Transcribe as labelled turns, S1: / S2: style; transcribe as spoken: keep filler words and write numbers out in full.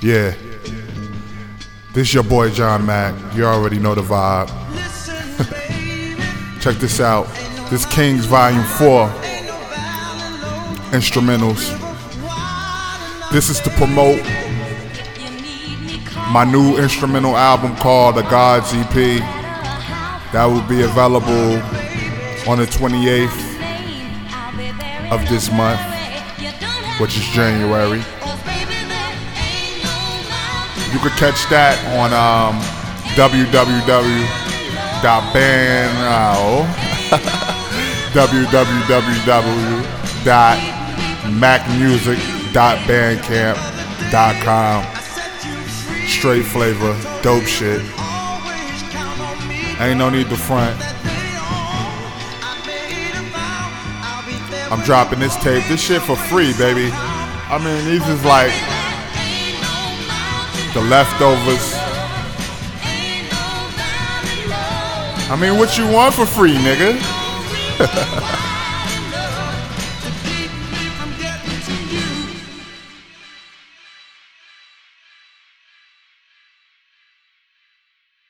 S1: Yeah. This your boy John Mack. You already know the vibe. Check this out. This Kings Volume four. Instrumentals. This is to promote my new instrumental album called The Gods E P. That will be available on the twenty-eighth of this month, which is January. You could catch that on um, w w w dot bandcamp w w w dot mac music dot bandcamp dot com. Straight flavor, dope shit. Ain't no need to front. I'm dropping this tape, this shit for free, baby. I mean, these is like the leftovers. I mean, what you want for free, nigga?